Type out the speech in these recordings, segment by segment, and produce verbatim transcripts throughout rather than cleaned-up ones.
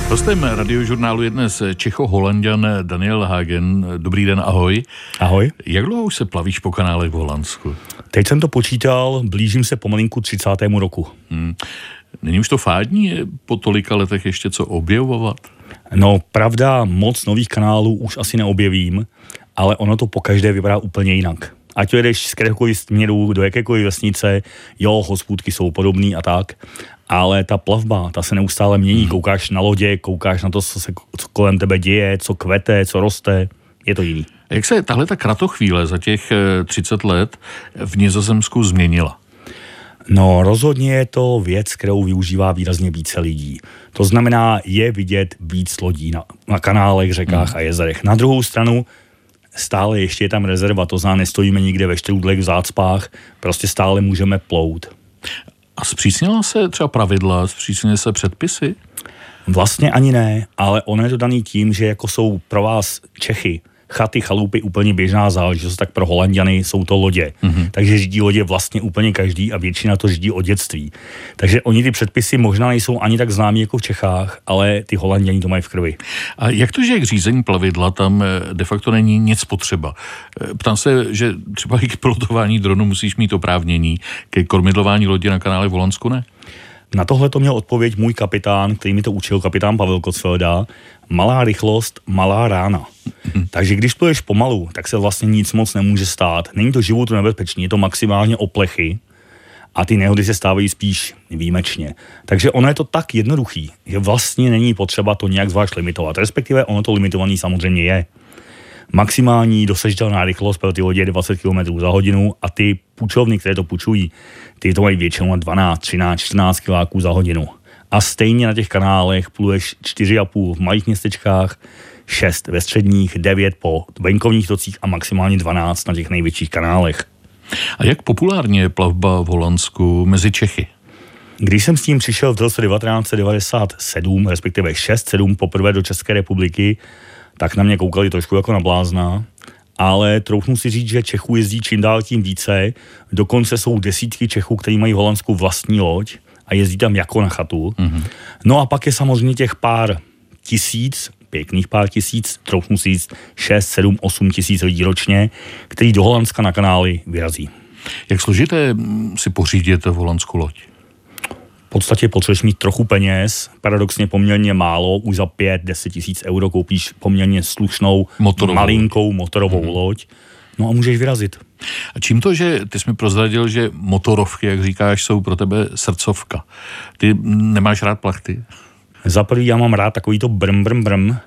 Hostem radiožurnálu je dnes Čecho-Holanďan Daniel Hagen. Dobrý den, ahoj. Ahoj. Jak dlouho už se plavíš po kanálech v Holandsku? Teď jsem to počítal, blížím se pomalinku třicátému roku. Hmm. Není už to fádní po tolika letech ještě co objevovat? No, pravda, moc nových kanálů už asi neobjevím, ale ono to pokaždé vypadá úplně jinak. Ať to jedeš z kteréhokoliv směru do jakékoliv vesnice, jo, hospůdky jsou podobný a tak, ale ta plavba, ta se neustále mění. Hmm. Koukáš na lodě, koukáš na to, co se co kolem tebe děje, co kvete, co roste, je to jiný. Jak se tahle ta kratochvíle za těch třicet let v Nizozemsku změnila? No, rozhodně je to věc, kterou využívá výrazně více lidí. To znamená, je vidět víc lodí na, na kanálech, řekách hmm. a jezerech. Na druhou stranu, stále ještě je tam rezerva, to znamená, nestojíme nikde ve štrůdlech, v zácpách, prostě stále můžeme plout. A zpřísnila se třeba pravidla, zpřísnily se předpisy? Vlastně ani ne, ale ono je to daný tím, že jako jsou pro vás Čechy chaty, chalupy úplně běžná záležitost, tak pro Holanďany jsou to lodě. Mm-hmm. Takže řídí lodě vlastně úplně každý a většina to řídí od dětství. Takže oni ty předpisy možná nejsou ani tak známí jako v Čechách, ale ty Holanďani to mají v krvi. A jak to, že k řízení plavidla tam de facto není nic potřeba? Ptám se, že třeba i k pilotování dronu musíš mít oprávnění, ke kormidlování lodě na kanále v Holandsku ne? Na tohle to měl odpověď můj kapitán, který mi to učil, kapitán Pavel Kocfelda. Malá rychlost, malá rána. Mm. Takže když pluješ pomalu, tak se vlastně nic moc nemůže stát. Není to životu nebezpečný, je to maximálně o plechy a ty nehody se stávají spíš výjimečně. Takže ono je to tak jednoduchý, že vlastně není potřeba to nějak zvlášť limitovat. Respektive ono to limitovaný samozřejmě je. Maximální dosažitelná rychlost pro ty lodě je dvacet kilometrů za hodinu a ty půjčovny, které to půjčují, ty to mají většinou na dvanáct, třináct, čtrnáct kiláků za hodinu. A stejně na těch kanálech pluješ čtyři a půl v malých městečkách, šest ve středních, devět po venkovních tocích a maximálně dvanáct na těch největších kanálech. A jak populárně je plavba v Holandsku mezi Čechy? Když jsem s tím přišel v roce devatenáct set devadesát sedm, respektive šest sedm poprvé do České republiky, tak na mě koukali trošku jako na blázna, ale troufnu si říct, že Čechů jezdí čím dál tím více, dokonce jsou desítky Čechů, kteří mají v Holandsku vlastní loď a jezdí tam jako na chatu. Mm-hmm. No a pak je samozřejmě těch pár tisíc, pěkných pár tisíc, troufnu si říct šest, sedm, osm tisíc lidí ročně, kteří do Holandska na kanály vyrazí. Jak složité si pořídit v Holandsku loď? V podstatě potřebuješ mít trochu peněz, paradoxně poměrně málo, už za pět, deset tisíc euro koupíš poměrně slušnou, motorovou. malinkou motorovou mm-hmm. loď, no a můžeš vyrazit. A čím to, že ty jsi mi prozradil, že motorovky, jak říkáš, jsou pro tebe srdcovka. Ty nemáš rád plachty? Za prvý já mám rád takový to brm, brm, brm.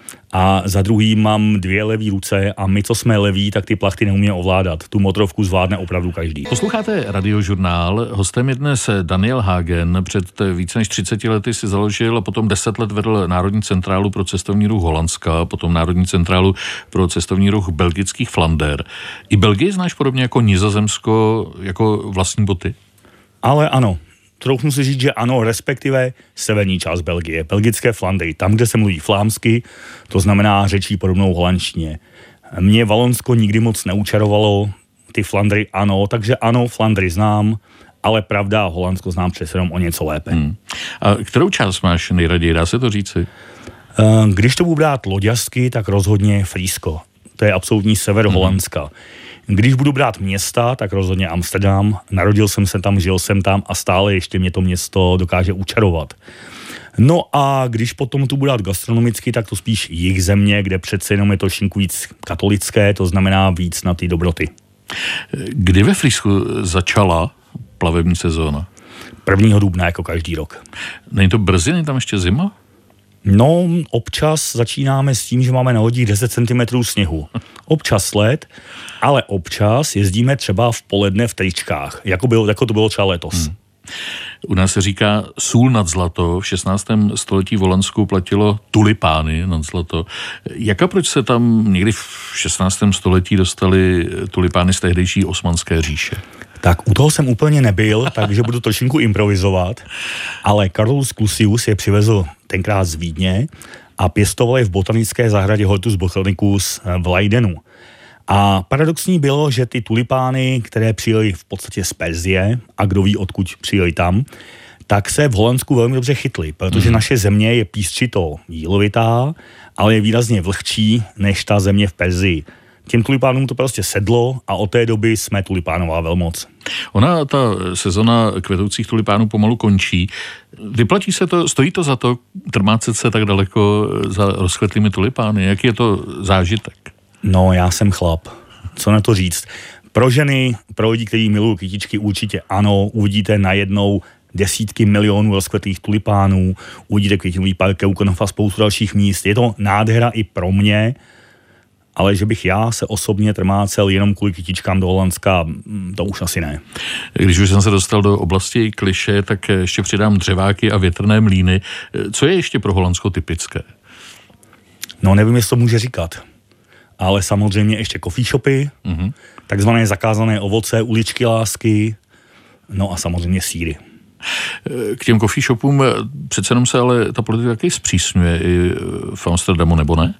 A za druhý mám dvě levý ruce a my, co jsme leví, tak ty plachty neumíme ovládat. Tu motorovku zvládne opravdu každý. Posloucháte radiožurnál. Hostem je dnes Daniel Hagen. Před více než třiceti lety si založil a potom deset let vedl Národní centrálu pro cestovní ruch Holandska, potom Národní centrálu pro cestovní ruch belgických Flander. I Belgii znáš podobně jako Nizozemsko, jako vlastní boty? Ale ano. Troufnu si říct, že ano, respektive severní část Belgie, belgické Flandry, tam, kde se mluví flámsky, to znamená řečí podobnou holandštině. Mě Valonsko nikdy moc neučarovalo, ty Flandry ano, takže ano, Flandry znám, ale pravda, Holandsko znám přece jenom o něco lépe. Hmm. A kterou část máš nejraději, dá se to říci? Když to budu brát loďařsky, tak rozhodně Frýsko. To je absolutní sever hmm. Holandska. Když budu brát města, tak rozhodně Amsterdam. Narodil jsem se tam, žil jsem tam a stále ještě mě to město dokáže učarovat. No a když potom tu budu dát gastronomicky, tak to spíš jih země, kde přece jenom je to trošku víc katolické, to znamená víc na ty dobroty. Kdy ve Frýsku začala plavební sezóna? prvního dubna jako každý rok. Není to brzy, není tam ještě zima? No, občas začínáme s tím, že máme na lodích deset centimetrů sněhu. Občas led, ale občas jezdíme třeba v poledne v tričkách, jako, bylo, jako to bylo třeba letos. Hmm. U nás se říká sůl nad zlato. V šestnáctém století v Holandsku platilo tulipány nad zlato. Jak a proč se tam někdy v šestnáctém století dostali tulipány z tehdejší Osmanské říše? Tak u toho jsem úplně nebyl, takže budu trošinku improvizovat, ale Carolus Clusius je přivezl tenkrát z Vídně a pěstoval je v botanické zahradě Hortus botanicus v Leidenu. A paradoxní bylo, že ty tulipány, které přijeli v podstatě z Perzie, a kdo ví, odkud přijeli tam, tak se v Holandsku velmi dobře chytli, protože mm. naše země je písčito jílovitá, ale je výrazně vlhčí než ta země v Perzii. Těm tulipánům to prostě sedlo a od té doby jsme tulipánová velmoc. Ona, ta sezona kvetoucích tulipánů pomalu končí. Vyplatí se to, stojí to za to trmácet se tak daleko za rozkvetlými tulipány? Jaký je to zážitek? No, já jsem chlap. Co na to říct? Pro ženy, pro lidi, kteří milují kytičky, určitě ano, uvidíte najednou desítky milionů rozkvetlých tulipánů, uvidíte květinový park Keukenhof a spoustu dalších míst. Je to nádhera i pro mě, ale že bych já se osobně trmácel jenom kvůli kytičkám do Holandska, to už asi ne. Když už jsem se dostal do oblasti klišé, tak ještě přidám dřeváky a větrné mlýny. Co je ještě pro Holandsko typické? No, nevím, jestli to může říkat. Ale samozřejmě ještě coffee shopy, mm-hmm. takzvané zakázané ovoce, uličky lásky, no a samozřejmě sýry. K těm coffee shopům přece jenom se ale ta politika taky zpřísňuje i v Amsterdamu, nebo ne?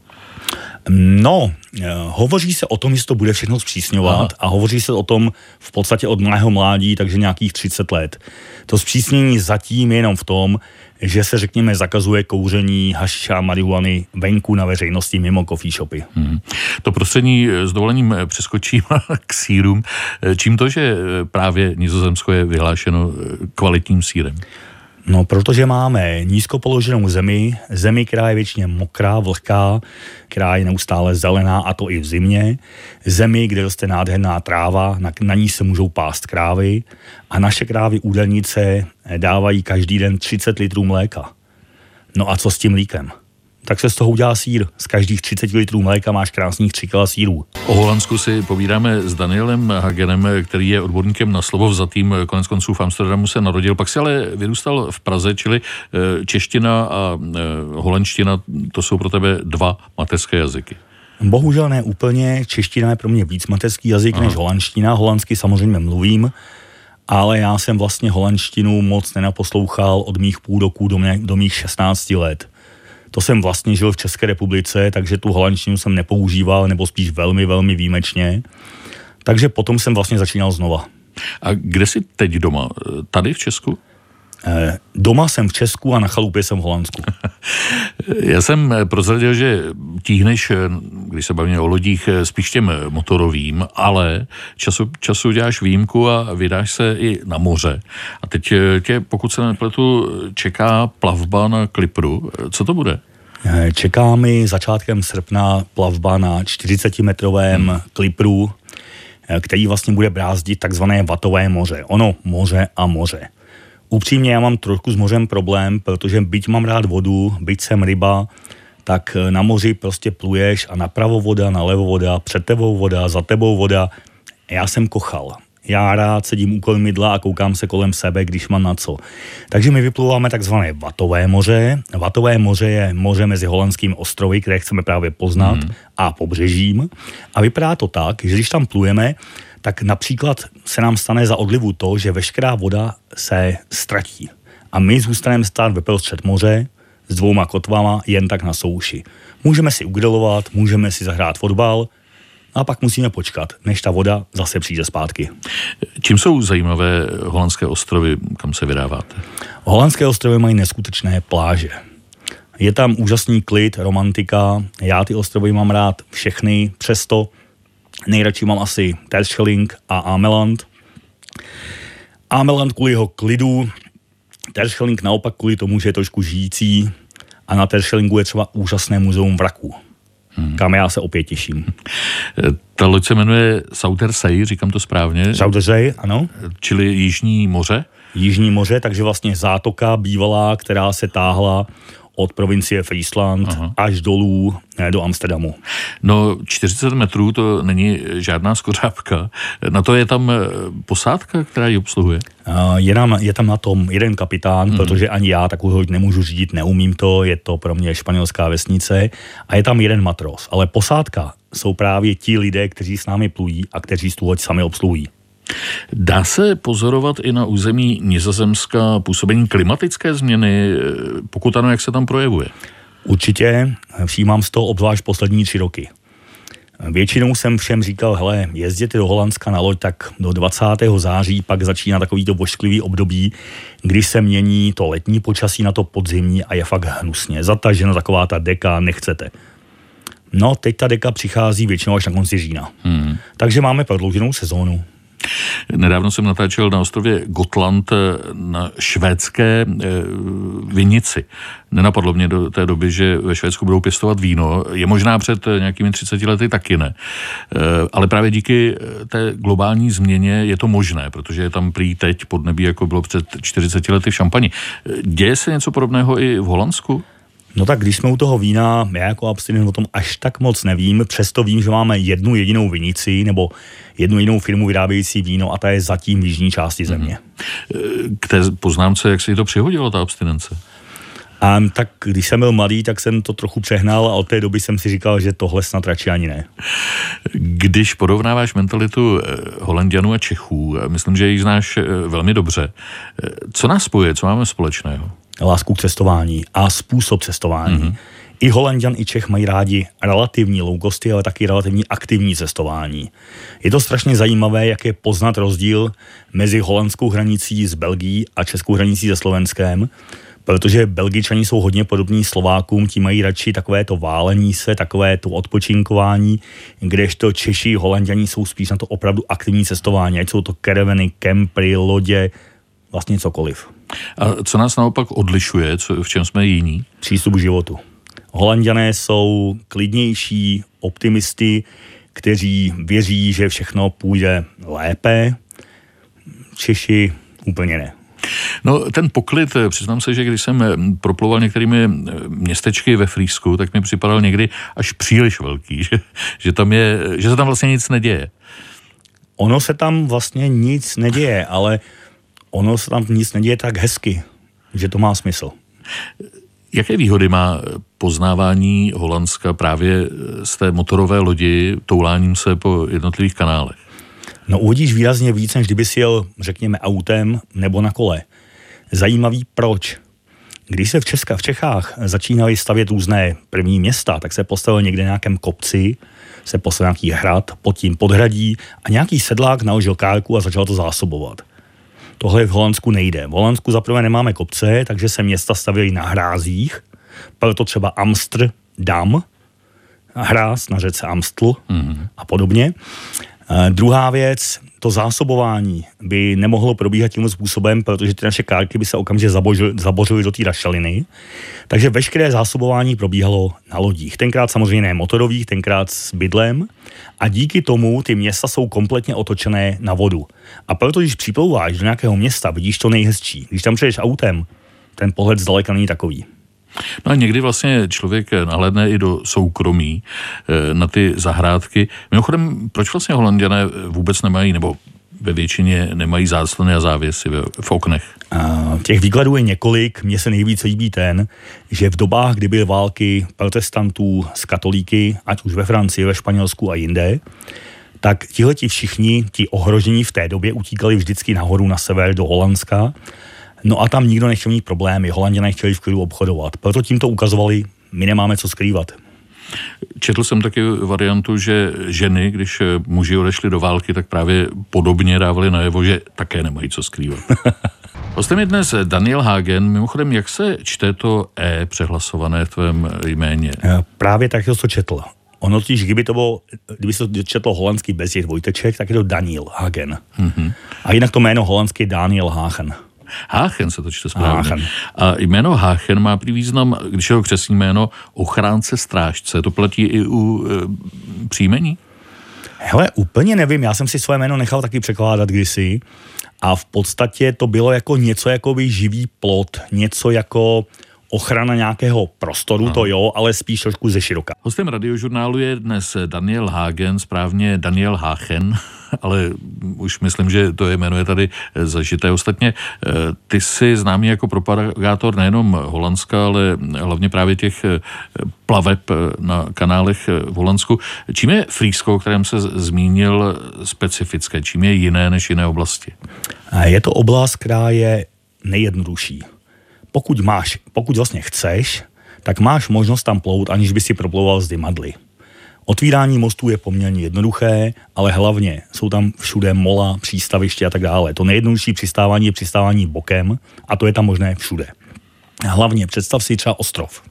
No, hovoří se o tom, že to bude všechno zpřísňovat. Aha. A hovoří se o tom v podstatě od mého mládí, takže nějakých třicet let. To zpřísnění zatím je jenom v tom, že se, řekněme, zakazuje kouření hašiša a marihuany venku na veřejnosti mimo coffee shopy. Hmm. To prostředí s dovolením přeskočím k sýrům. Čím to, že právě Nizozemsko je vyhlášeno kvalitním sýrem? No, protože máme nízko položenou zemi, zemi, která je většině mokrá, vlhká, která je neustále zelená, a to i v zimě, zemi, kde roste nádherná tráva, na, na ní se můžou pást krávy a naše krávy údelnice dávají každý den třicet litrů mléka. No a co s tím mlíkem? Tak se z toho udělá sýr. Z každých třicet litrů mléka máš krásných tři kila sýrů. O Holandsku si povídáme s Danielem Hagenem, který je odborníkem na slovo vzatým, konec konců v Amsterdamu se narodil, pak si ale vyrůstal v Praze, čili čeština a holandština, to jsou pro tebe dva mateřské jazyky. Bohužel ne úplně, čeština je pro mě víc mateřský jazyk Aha. než holandština, holandsky samozřejmě mluvím, ale já jsem vlastně holandštinu moc nenaposlouchal od mých půl roku do, mě, do mých šestnácti let. To jsem vlastně žil v České republice, takže tu holandštinu jsem nepoužíval, nebo spíš velmi, velmi výjimečně. Takže potom jsem vlastně začínal znova. A kde jsi teď doma? Tady v Česku? Eh, doma jsem v Česku a na chalupě jsem v Holandsku. Já jsem prozradil, že tíhneš, když se bavíme o lodích, spíš těm motorovým, ale času, času děláš výjimku a vydáš se i na moře. A teď tě, pokud se nepletu, čeká plavba na Klipru. Co to bude? Čeká mi začátkem srpna plavba na čtyřicetimetrovém hmm. Klipru, který vlastně bude brázdit takzvané vatové moře. Ono moře a moře. Upřímně já mám trošku s mořem problém, protože byť mám rád vodu, byť jsem ryba, tak na moři prostě pluješ a napravo voda, nalevo voda, před tebou voda, za tebou voda. Já jsem kochal. Já rád sedím u kormidla a koukám se kolem sebe, když mám na co. Takže my vyplouváme takzvané vatové moře. Vatové moře je moře mezi holandskými ostrovy, které chceme právě poznat, mm. a pobřežím. A vypadá to tak, že když tam plujeme, tak například se nám stane za odlivu to, že veškerá voda se ztratí. A my zůstaneme stát ve prostřed moře s dvouma kotvama jen tak na souši. Můžeme si ugrilovat, můžeme si zahrát fotbal, a pak musíme počkat, než ta voda zase přijde zpátky. Čím jsou zajímavé holandské ostrovy, kam se vydáváte? Holandské ostrovy mají neskutečné pláže. Je tam úžasný klid, romantika. Já ty ostrovy mám rád všechny, přesto nejradši mám asi Terschelling a Ameland. Ameland kvůli jeho klidu, Terschelling naopak kvůli tomu, že je trošku žijící, a na Terschellingu je třeba úžasné muzeum vraků. Hmm. Kam já se opět těším. Ta loď se jmenuje Zuiderzee, říkám to správně? Zuiderzee, ano. Čili Jižní moře? Jižní moře, takže vlastně zátoka bývalá, která se táhla od provincie Friesland Aha. až dolů do Amsterdamu. No čtyřicet metrů to není žádná skořápka. Na to je tam posádka, která ji obsluhuje? Je tam, je tam na tom jeden kapitán, hmm. protože ani já takovou loď nemůžu řídit, neumím to, je to pro mě španělská vesnice, a je tam jeden matros. Ale posádka jsou právě ti lidé, kteří s námi plují a kteří tu loď sami obsluhují. Dá se pozorovat i na území Nizozemska působení klimatické změny, pokud ano, jak se tam projevuje? Určitě, všímám z toho obzvlášť poslední tři roky. Většinou jsem všem říkal, hele, jezděte do Holandska na loď, tak do dvacátého září pak začíná takovýto vošklivý období, kdy se mění to letní počasí na to podzimní a je fakt hnusně. Zataženo taková ta deka, nechcete. No, teď ta deka přichází většinou až na konci října. Hmm. Takže máme prodlouženou sezónu. Nedávno jsem natáčel na ostrově Gotland na švédské vinici. Nenapadlo mě do té doby, že ve Švédsku budou pěstovat víno. Je možná před nějakými třiceti lety taky ne. Ale právě díky té globální změně je to možné, protože je tam prý teď podnebí, jako bylo před čtyřiceti lety v Šampani. Děje se něco podobného i v Holandsku? No tak když jsme u toho vína, já jako abstinent o tom až tak moc nevím, přesto vím, že máme jednu jedinou vinici nebo jednu jedinou firmu vyrábějící víno a ta je zatím v jižní části země. K té poznámce, jak se jí to přihodilo, ta abstinence? A tak když jsem byl mladý, tak jsem to trochu přehnal a od té doby jsem si říkal, že tohle snad radši ani ne. Když porovnáváš mentalitu Holanďanů a Čechů, myslím, že ji znáš velmi dobře. Co nás spojuje, co máme společného? Lásku k cestování a způsob cestování. Mm-hmm. I Holanďan, i Čech mají rádi relativní low costy, ale taky relativní aktivní cestování. Je to strašně zajímavé, jak je poznat rozdíl mezi holandskou hranicí s Belgií a českou hranicí se Slovenskem, protože Belgičani jsou hodně podobní Slovákům, ti mají radši takové to válení se, takové to odpočinkování, kdežto Češi, Holanďani jsou spíš na to opravdu aktivní cestování, ať jsou to karavany, kempry, lodě, vlastně cokoliv. A co nás naopak odlišuje, co, v čem jsme jiní? Přístup k životu. Holanďané jsou klidnější, optimisty, kteří věří, že všechno půjde lépe. Češi úplně ne. No, ten poklid, přiznám se, že když jsem proplouval některými městečky ve Frýsku, tak mi připadal někdy až příliš velký, že, že, tam je, že se tam vlastně nic neděje. Ono se tam vlastně nic neděje, ale ono se tam nic neděje tak hezky, že to má smysl. Jaké výhody má poznávání Holandska právě z té motorové lodi touláním se po jednotlivých kanálech? No uvidíš výrazně víc, než kdyby si jel, řekněme, autem nebo na kole. Zajímavý proč. Když se v, Česka, v Čechách začínaly stavět různé první města, tak se postavil někde nějakém kopci, se postavil nějaký hrad, pod tím podhradí a nějaký sedlák naložil kárku a začal to zásobovat. Tohle v Holandsku nejde. V Holandsku zaprvé nemáme kopce, takže se města stavěly na hrázích, proto třeba Amsterdam, hráz na řece Amstel mm-hmm. a podobně. Uh, druhá věc, to zásobování by nemohlo probíhat tím způsobem, protože ty naše kárky by se okamžitě zabořily do té rašeliny. Takže veškeré zásobování probíhalo na lodích. Tenkrát samozřejmě ne motorových, tenkrát s bydlem. A díky tomu ty města jsou kompletně otočené na vodu. A proto, když připlouváš do nějakého města, vidíš to nejhezčí. Když tam přejdeš autem, ten pohled zdaleka není takový. No a někdy vlastně člověk nahlédne i do soukromí na ty zahrádky. Mimochodem, proč vlastně Holanďané vůbec nemají, nebo ve většině nemají záclony a závěsy v oknech? A těch výkladů je několik. Mně se nejvíce líbí ten, že v dobách, kdy byly války protestantů s katolíky, ať už ve Francii, ve Španělsku a jinde, tak tihleti všichni, ti ohrožení v té době utíkali vždycky nahoru na sever do Holandska. No a tam nikdo nechtěl mít problémy, Holanděné chtěli v klidu obchodovat. Proto tím to ukazovali, my nemáme co skrývat. Četl jsem taky variantu, že ženy, když muži odešli do války, tak právě podobně dávali najevo, že také nemají co skrývat. Hostem je dnes Daniel Hagen. Mimochodem, jak se čte to E přehlasované v tvém jméně? Právě tak to četl. Ono totiž, kdyby to bylo, kdyby se to četlo holandsky bez těch dvojteček, tak je to Daniel Hagen. Mm-hmm. A jinak to jméno holandské Daniel Hagen. Háchen se to čte správně. Háchen. A jméno Háchen má prý význam, když je ho křestní jméno, ochránce strážce. To platí i u e, příjmení? Hele, úplně nevím, já jsem si své jméno nechal taky překládat kdysi a v podstatě to bylo jako něco jako by živý plot, něco jako ochrana nějakého prostoru, no. To jo, ale spíš trošku ze široka. Hostem radiožurnálu je dnes Daniel Hagen, správně Daniel Háchen, ale už myslím, že to jméno je tady zažité. Ostatně ty jsi známý jako propagátor nejenom Holandska, ale hlavně právě těch plaveb na kanálech v Holandsku. Čím je Frýsko, o kterém se zmínil, specifické? Čím je jiné než jiné oblasti? Je to oblast, která je nejjednodušší. Pokud máš, pokud vlastně chceš, tak máš možnost tam plout, aniž by si proplouval z Dymadly. Otvírání mostů je poměrně jednoduché, ale hlavně jsou tam všude mola, přístaviště a tak dále. To nejjednodušší přistávání je přistávání bokem a to je tam možné všude. Hlavně představ si třeba ostrov.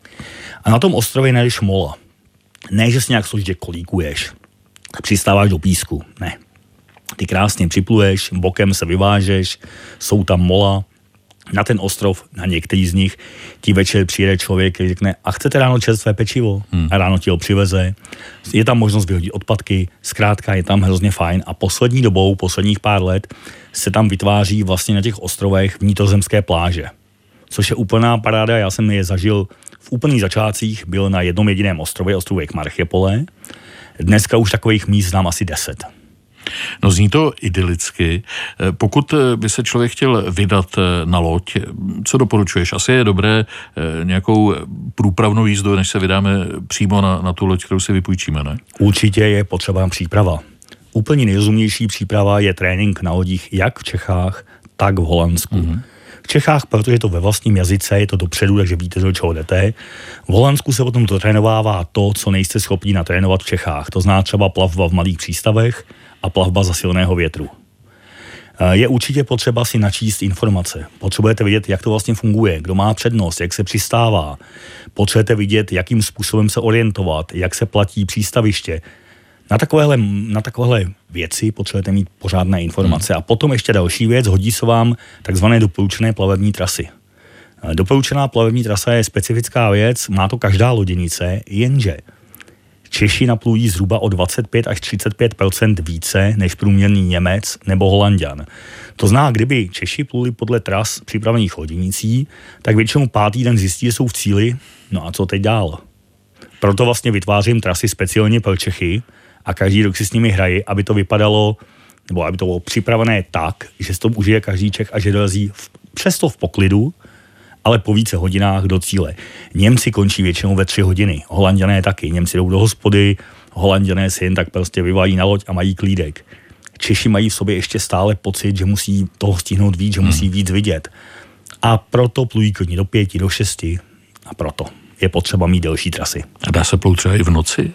A na tom ostrově najdeš mola. Ne, že si nějak složitě kolíkuješ, přistáváš do písku. Ne. Ty krásně připluješ, bokem se vyvážeš, jsou tam mola. Na ten ostrov, na některý z nich, ti večer přijede člověk, který řekne, a chcete ráno čerstvé pečivo? Hmm. A ráno ti ho přiveze. Je tam možnost vyhodit odpadky, zkrátka je tam hrozně fajn. A poslední dobou, posledních pár let, se tam vytváří vlastně na těch ostrovech vnitrozemské pláže. Což je úplná paráda, já jsem je zažil v úplných začátcích, byl na jednom jediném ostrově, ostrovek Marchepole. Dneska už takových míst znám asi deset. No zní to idylicky. Pokud by se člověk chtěl vydat na loď, co doporučuješ? Asi je dobré nějakou průpravnou jízdu, než se vydáme přímo na, na tu loď, kterou si vypůjčíme, ne? Určitě je potřeba příprava. Úplně nejrozumnější příprava je trénink na lodích jak v Čechách, tak v Holandsku. Mm-hmm. V Čechách, protože je to ve vlastním jazyce, je to dopředu, takže víte, do čeho jdete. V Holandsku se potom dotrénovává to, co nejste schopni natrénovat v Čechách. To zná třeba plavba v malých přístavech a plavba za silného větru. Je určitě potřeba si načíst informace. Potřebujete vidět, jak to vlastně funguje, kdo má přednost, jak se přistává. Potřebujete vidět, jakým způsobem se orientovat, jak se platí přístaviště. Na takovéhle, na takovéhle věci potřebujete mít pořádné informace. Hmm. A potom ještě další věc, hodí se vám takzvané doporučené plavební trasy. Doporučená plavební trasa je specifická věc, má to každá loděnice, jenže Češi naplují zhruba o dvacet pět až třicet pět procent více než průměrný Němec nebo Holanďan. To zná, kdyby Češi pluli podle tras připravených lodinicí, tak většinou pátý den zjistí, že jsou v cíli, no a co teď dál? Proto vlastně vytvářím trasy speciálně pro Čechy a každý rok si s nimi hraji, aby to vypadalo, nebo aby to bylo připravené tak, že si to užije každý Čech a že dorazí v, přesto v poklidu, ale po více hodinách do cíle. Němci končí většinou ve tři hodiny, Holanďané taky. Němci jdou do hospody, Holanďané si jen tak prostě vyvalí na loď a mají klídek. Češi mají v sobě ještě stále pocit, že musí toho stihnout víc, že musí víc vidět. A proto plují klidně do pěti, do šesti a proto je potřeba mít delší trasy. A dá se plout třeba i v noci?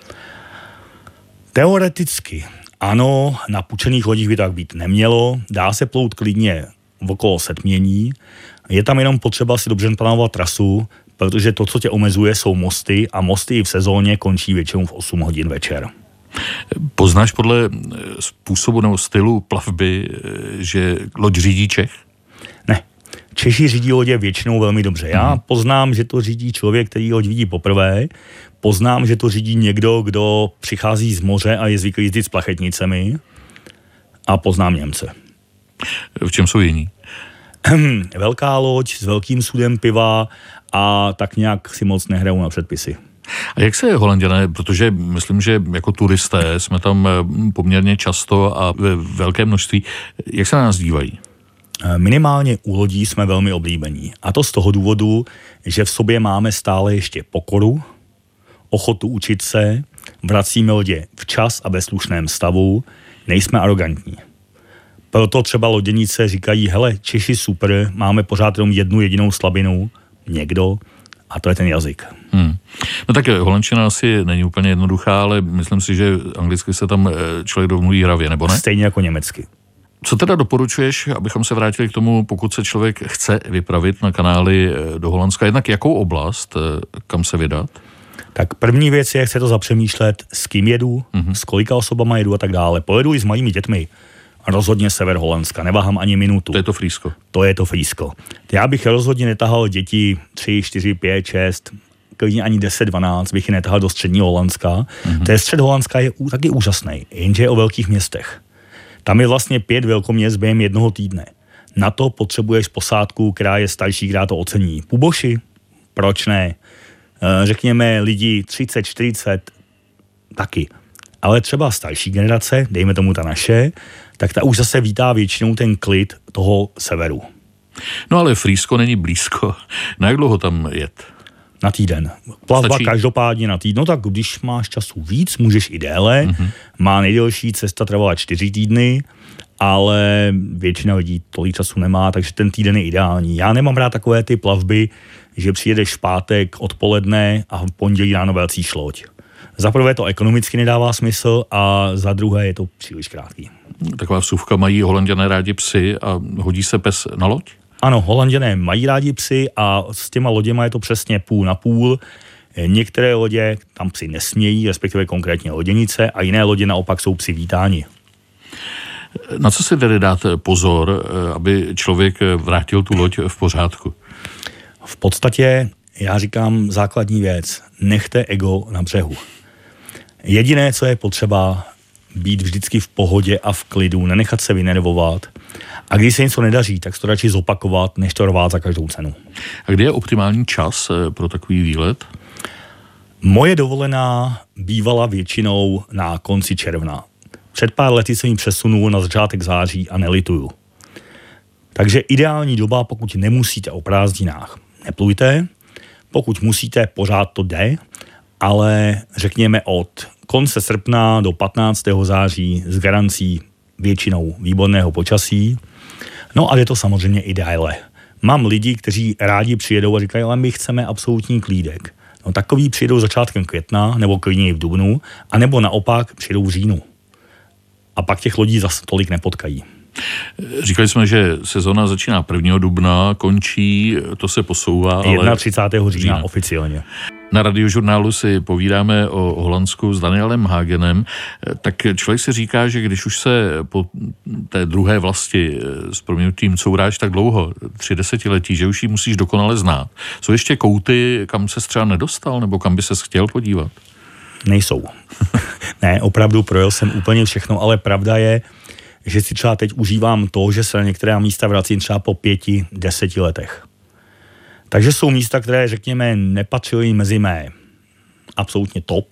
Teoreticky ano, na půjčených lodích by tak být nemělo. Dá se plout klidně okolo setmění. Je tam jenom potřeba si dobře plánovat trasu, protože to, co tě omezuje, jsou mosty a mosty v sezóně končí většinou v osm hodin večer. Poznáš podle způsobu nebo stylu plavby, že loď řídí Čech? Ne. Češi řídí lodě většinou velmi dobře. Já poznám, že to řídí člověk, který loď vidí poprvé. Poznám, že to řídí někdo, kdo přichází z moře a je zvyklý jezdit s plachetnicemi. A poznám Němce. V čem jsou jiní? Velká loď s velkým sudem piva a tak nějak si moc nehrajou na předpisy. A jak se Holanďané, protože myslím, že jako turisté jsme tam poměrně často a ve velké množství, jak se na nás dívají? Minimálně u lodí jsme velmi oblíbení. A to z toho důvodu, že v sobě máme stále ještě pokoru, ochotu učit se, vracíme lodě včas a ve slušném stavu, nejsme arrogantní. Proto třeba loděnice říkají, hele, Češi super, máme pořád jenom jednu jedinou slabinu, někdo, a to je ten jazyk. Hmm. No tak holandština asi není úplně jednoduchá, ale myslím si, že anglicky se tam člověk domluví hravě, nebo ne? Stejně jako německy. Co teda doporučuješ, abychom se vrátili k tomu, pokud se člověk chce vypravit na kanály do Holandska, jednak jakou oblast, kam se vydat? Tak první věc je, chce to zapřemýšlet, s kým jedu, mm-hmm. s kolika osobama jedu a tak dále. Pojedu i s malými dětmi. Rozhodně sever Holandska, neváhám ani minutu. To je to Frýsko. To je to Frýsko. Já bych rozhodně netahal děti tři, čtyři, pět, šest, klidně ani deset, dvanáct bych je netahal do středního Holandska. Mm-hmm. To je střed Holandska je taky úžasný, jenže je o velkých městech. Tam je vlastně pět velkoměst během jednoho týdne. Na to potřebuješ posádku, která je starší, která to ocení. Puboši? Proč ne? Řekněme lidi třicet, čtyřicet, taky. Ale třeba starší generace, dejme tomu ta naše, tak ta už zase vítá většinou ten klid toho severu. No ale Frýsko není blízko. Na jak dlouho tam jet? Na týden. Plavba Stačí? Každopádně na týden. No tak když máš času víc, můžeš i déle. Mm-hmm. Má nejdelší cesta trvala čtyři týdny, ale většina lidí tolik času nemá, takže ten týden je ideální. Já nemám rád takové ty plavby, že přijedeš v pátek odpoledne a v pondělí ráno velcí loď. Za prvé to ekonomicky nedává smysl a za druhé je to příliš krátký. Taková vsuvka, mají Holanďané rádi psy a hodí se pes na loď? Ano, Holanďané mají rádi psy a s těma loděma je to přesně půl na půl. Některé lodě tam psi nesmějí, respektive konkrétně loděnice, a jiné lodě naopak jsou psi vítáni. Na co si tedy dát pozor, aby člověk vrátil tu loď v pořádku? V podstatě já říkám základní věc. Nechte ego na břehu. Jediné, co je potřeba, být vždycky v pohodě a v klidu, nenechat se vynervovat. A když se něco nedaří, tak to radši zopakovat, než to rvát za každou cenu. A kdy je optimální čas pro takový výlet? Moje dovolená bývala většinou na konci června. Před pár lety jsem ji přesunul na začátek září a nelituju. Takže ideální doba, pokud nemusíte o prázdninách, neplujte. Pokud musíte, pořád to jde, ale řekněme od konce srpna do patnáctého září s garancí většinou výborného počasí. No a je to samozřejmě i déle. Mám lidi, kteří rádi přijedou a říkají, ale my chceme absolutní klídek. No takový přijedou začátkem května, nebo klidně i v dubnu, anebo naopak přijedou v říjnu. A pak těch lodí zase tolik nepotkají. Říkali jsme, že sezona začíná prvního dubna, končí, to se posouvá, ale... třicátého října října oficiálně. Na Radiožurnálu si povídáme o Holandsku s Danielem Hagenem, tak člověk si říká, že když už se po té druhé vlasti s proměnutím couráš tak dlouho, tři desetiletí, že už ji musíš dokonale znát. Jsou ještě kouty, kam se třeba nedostal, nebo kam by ses chtěl podívat? Nejsou. Ne, opravdu projel jsem úplně všechno, ale pravda je, že si třeba teď užívám to, že se na některé místa vracím třeba po pěti, deseti letech. Takže jsou místa, které, řekněme, nepatřily mezi mé absolutně top.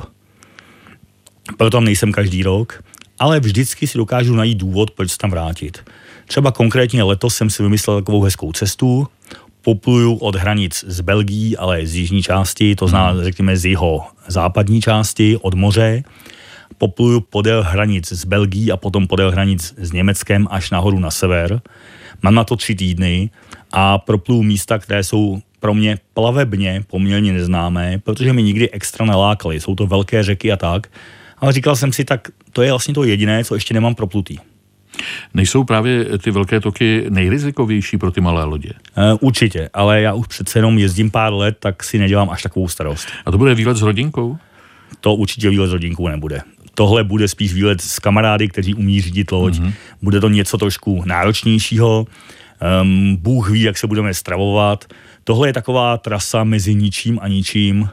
Proto tam nejsem každý rok, ale vždycky si dokážu najít důvod, proč se tam vrátit. Třeba konkrétně letos jsem si vymyslel takovou hezkou cestu, popluju od hranic z Belgii, ale z jižní části, to znamená, řekněme, z jeho západní části, od moře. Popluju podél hranic z Belgii a potom podél hranic s Německem až nahoru na sever. Mám na to tři týdny a propluju místa, které jsou pro mě plavebně poměrně neznámé, protože mi nikdy extra nelákaly. Jsou to velké řeky a tak. Ale říkal jsem si, tak to je vlastně to jediné, co ještě nemám proplutý. Nejsou právě ty velké toky nejrizikovější pro ty malé lodě? E, určitě, ale já už přece jenom jezdím pár let, tak si nedělám až takovou starost. A to bude výlet s rodinkou? To určitě výlet s rodinkou nebude. Tohle bude spíš výlet s kamarády, kteří umí řídit loď. Mm-hmm. Bude to něco trošku náročnějšího. Um, Bůh ví, jak se budeme stravovat. Tohle je taková trasa mezi ničím a ničím,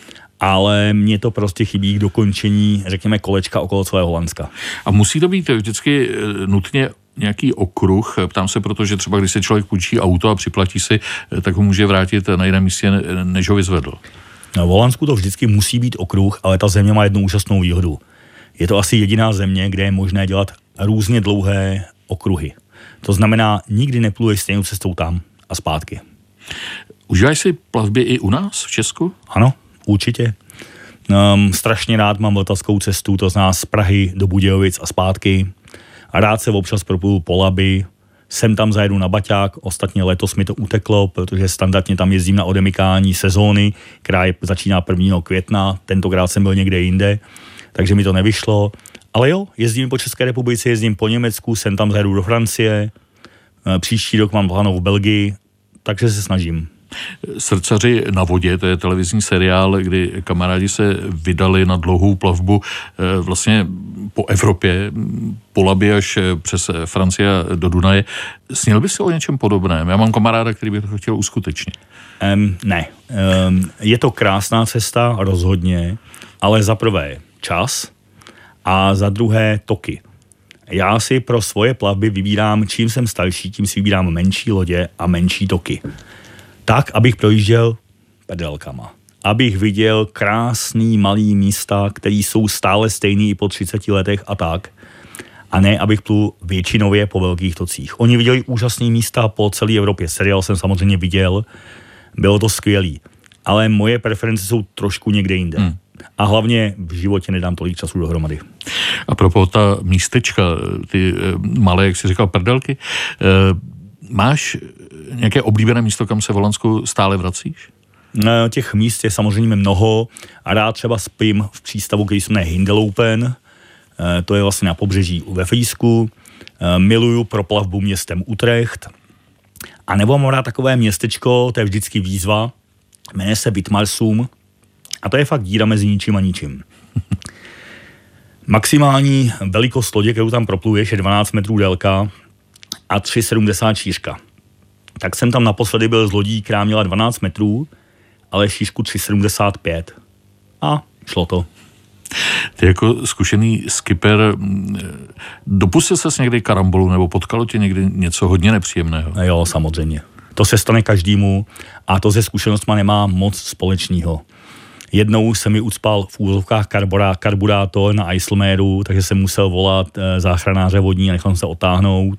ale mně to prostě chybí k dokončení, řekněme, kolečka okolo celého Holandska. A musí to být vždycky nutně nějaký okruh? Ptám se, protože třeba když se člověk půjčí auto a připlatí si, tak ho může vrátit na jiném místě, než ho vyzvedl. No, v Holandsku to vždycky musí být okruh, ale ta země má jednu úžasnou výhodu. Je to asi jediná země, kde je možné dělat různě dlouhé okruhy. To znamená, nikdy nepluješ stejnou cestou tam a zpátky. Užíváš si plavby i u nás v Česku? Ano, určitě. Um, strašně rád mám leteckou cestu, to znamená z Prahy do Budějovic a zpátky. A rád se občas propluju po Labi. Sem tam zajedu na baťák, ostatně letos mi to uteklo, protože standardně tam jezdím na odemykání sezóny, která je, začíná prvního května, tentokrát jsem byl někde jinde, takže mi to nevyšlo. Ale jo, jezdím po České republice, jezdím po Německu, sem tam zajedu do Francie, příští rok mám plánu v Belgii, takže se snažím. Srdcaři na vodě, to je televizní seriál, kdy kamarádi se vydali na dlouhou plavbu vlastně po Evropě, po Labi až přes Francii do Dunaje. Snil by si o něčem podobném? Já mám kamaráda, který by to chtěl uskutečnit. Um, ne. Um, je to krásná cesta, rozhodně, ale za prvé čas a za druhé toky. Já si pro svoje plavby vybírám, čím jsem starší, tím si vybírám menší lodě a menší toky. Tak, abych projížděl pedelkama. Abych viděl krásný malý místa, které jsou stále stejný i po třiceti letech a tak. A ne, abych plul většinově po velkých tocích. Oni viděli úžasné místa po celé Evropě. Seriál jsem samozřejmě viděl. Bylo to skvělý. Ale moje preference jsou trošku někde jinde. Hmm. A hlavně v životě nedám tolik času dohromady. A propos ta místečka, ty malé, jak jsi říkal, prdelky, máš nějaké oblíbené místo, kam se v Holandsku stále vracíš? Těch míst je samozřejmě mnoho a rád třeba spím v přístavu, který se jmenuje Hindelopen, to je vlastně na pobřeží ve Frýsku. Miluju proplavbu městem Utrecht. A nebo mám rád takové městečko, to je vždycky výzva, jmenuje se Vitmarsum a to je fakt díra mezi ničím a ničím. Maximální velikost lodě, kterou tam propluješ, je dvanáct metrů délka a tři sedmdesát šířka. Tak jsem tam naposledy byl z lodí, která měla dvanáct metrů, ale šířku tři sedmdesát pět. A šlo to. Ty jako zkušený skipper, dopustil ses někdy karambolu nebo potkalo tě někdy něco hodně nepříjemného? Jo, samozřejmě. To se stane každému a to se zkušenostma nemá moc společného. Jednou se mi ucpal v úzovkách karburátor na Eiselmeru, takže jsem musel volat záchranáře vodní a nechal se otáhnout.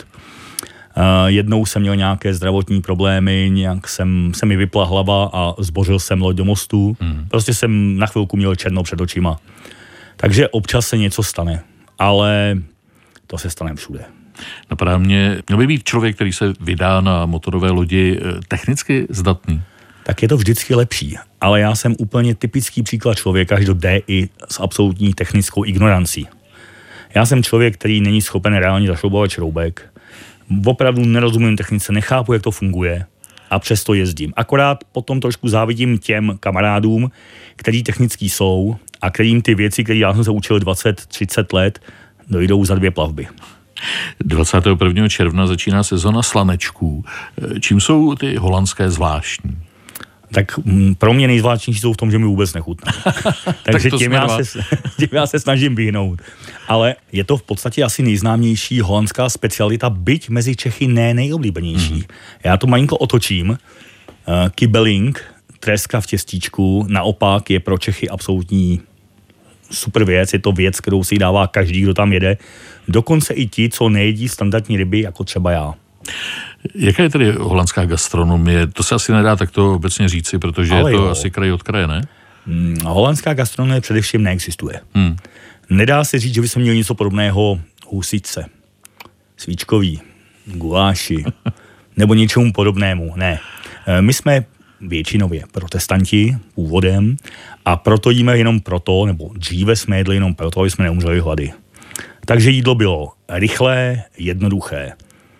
Jednou jsem měl nějaké zdravotní problémy, nějak jsem, se mi vypla hlava a zbořil jsem loď do mostu. Hmm. Prostě jsem na chvilku měl černo před očima. Takže občas se něco stane, ale to se stane všude. Napadá mě, měl by být člověk, který se vydá na motorové lodi, technicky zdatný? Tak je to vždycky lepší, ale já jsem úplně typický příklad člověka, že jde i s absolutní technickou ignorancí. Já jsem člověk, který není schopen reálně zašroubovat šroubek, opravdu nerozumím technice, nechápu, jak to funguje a přesto jezdím. Akorát potom trošku závidím těm kamarádům, kteří technický jsou a kterým ty věci, které já jsem se učil dvacet třicet let, dojdou za dvě plavby. dvacátého prvního června začíná sezona slanečků. Čím jsou ty holandské zvláštní? Tak pro mě nejzvláštnější jsou v tom, že mi vůbec nechutná. Takže tak tím, já se, tím já se snažím vyhnout. Ale je to v podstatě asi nejznámější holandská specialita, byť mezi Čechy ne nejoblíbenější. Mm. Já to malinko otočím. Uh, Kibbeling, treska v těstíčku, naopak je pro Čechy absolutní super věc. Je to věc, kterou si dává každý, kdo tam jede. Dokonce i ti, co nejedí standardní ryby, jako třeba já. Jaká je tedy holandská gastronomie? To se asi nedá takto obecně říci, protože ale je to jo. asi kraj od kraje, ne? Hmm, holandská gastronomie především neexistuje. Hmm. Nedá se říct, že by se měl něco podobného husice, svíčkový, guláši, nebo něčemu podobnému. Ne. My jsme většinově protestanti původem a proto jíme jenom proto, nebo dříve jsme jedli jenom proto, aby jsme neumřeli hlady. Takže jídlo bylo rychlé, jednoduché.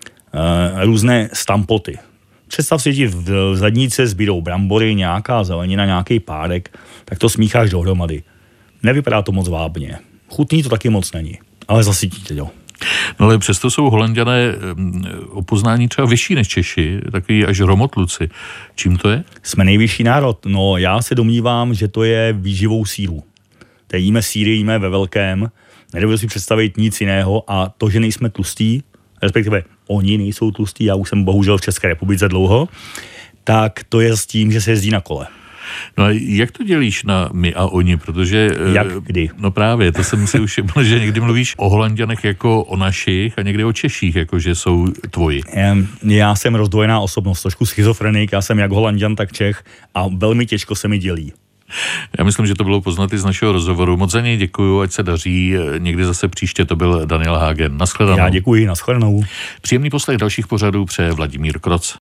Uh, různé stampoty. Představ si, že v zadnici zbydou brambory, nějaká zelenina, nějaký párek, tak to smícháš dohromady. Nevypadá to moc vábně. Chutný to taky moc není, ale zasytí tě, jo. No ale přesto jsou Holanďané o poznání třeba vyšší než Češi, takový až hromotluci. Čím to je? Jsme nejvyšší národ. No já se domnívám, že to je výživou síru. Teď jíme síry, jíme ve velkém, nedovedu si představit nic jiného a to, že nejsme tlustí, respektive oni nejsou tlustí, já už jsem bohužel v České republice dlouho, tak to je s tím, že se jezdí na kole. No a jak to dělíš na my a oni, protože... Jak kdy? No právě, to jsem si už všiml, že někdy mluvíš o Holanďanech jako o našich a někdy o Češích, jako že jsou tvoji. Já jsem rozdvojená osobnost, trošku schizofrenik, já jsem jak Holanďan, tak Čech a velmi těžko se mi dělí. Já myslím, že to bylo poznat i z našeho rozhovoru. Moc za něj děkuju, ať se daří. Někdy zase příště, to byl Daniel Hagen. Naschledanou. Já děkuji, naschledanou. Příjemný poslech dalších pořadů přeje Vladimír Kroc.